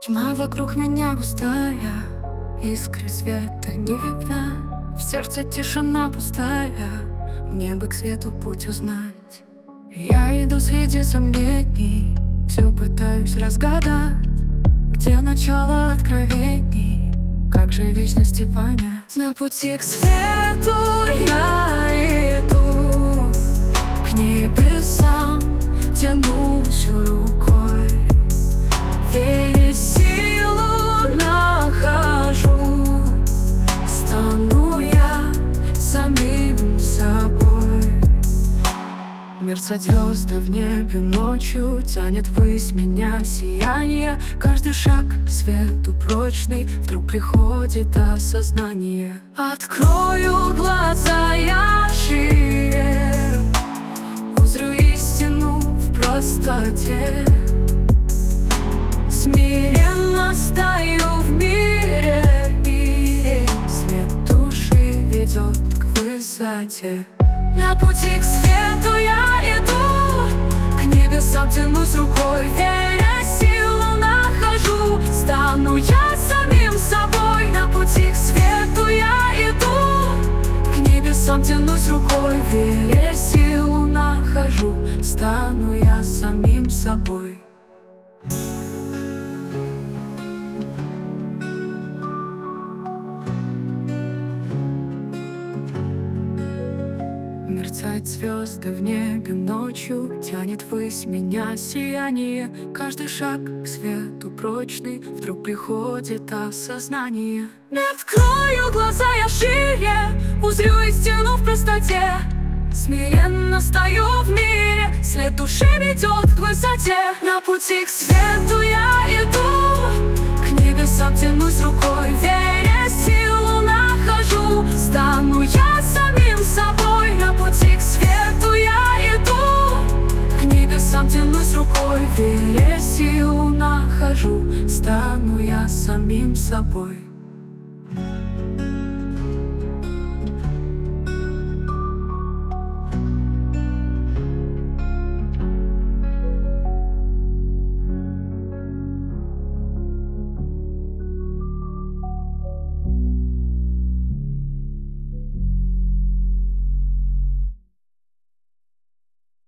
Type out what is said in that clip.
Тьма вокруг меня густая, искры света не видно. В сердце тишина пустая, мне бы к свету путь узнать. Я иду среди сомнений, все пытаюсь разгадать, где начало откровений, как же вечности понять. На пути к свету я иду, к небесам тянусь рукой, вере силу нахожу, стану я самим собой. Мерцать звезды в небе ночью, тянет ввысь меня сияние. Каждый шаг к свету прочный, вдруг приходит осознание. Открою глаза я шире, узрю истину в простоте. Смиренно стою в мире, свет души ведет к высоте. На пути к свету я иду, к небесам тянусь рукой, веря силу нахожу, стану я самим собой. На пути к свету я иду, к небесам тянусь рукой, веря силу нахожу, стану я самим собой. Мерцают звезды в небе ночью, тянет ввысь меня сияние. Каждый шаг к свету прочный, вдруг приходит осознание. Открою глаза я шире, узрю истину в простоте. Смиренно стою в мире, след души ведет к высоте. На пути к свету я иду, к небесам тянусь рукой, веря силу нахожу, стану я самим собой. На пути к свету я иду, к небесам тянусь рукой, веря силу нахожу, стану я самим собой.